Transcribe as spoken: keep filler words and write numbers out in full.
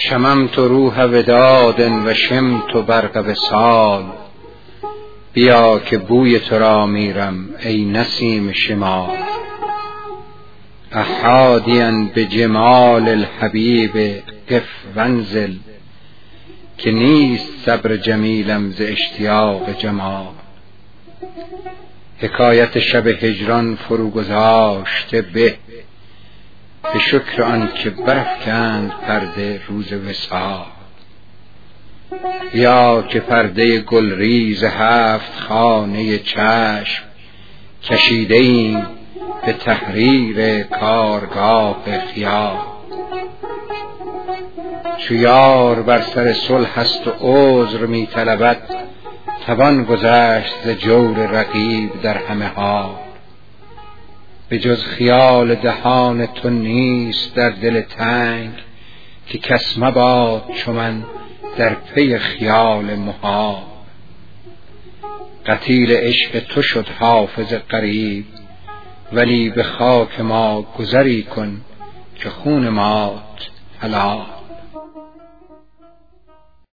شممت روح وداد و شمت برق وصال، بیا که بوی تو را میرم ای نسیم شمال. احادیا بجمال الحبیب قف وانزل، که نیست صبر جمیلم ز اشتیاق جمال. حکایت شب هجران فرو گذاشته به، به شکر آن که برافکند پرده روز وصال. یا که پرده گلریز هفت خانه چشم کشیده ایم به تحریر کارگاه خیال. چو یار بر سر صلح است و عذر می طلبد، توان گذشت ز جور رقیب در همه حال. به جز خیال دهان تو نیست در دل تنگ، که کس مباد چو من در پی خیال محال. قتیل عشق تو شد حافظ غریب، ولی به خاک ما گذری کن که خون مات حلال.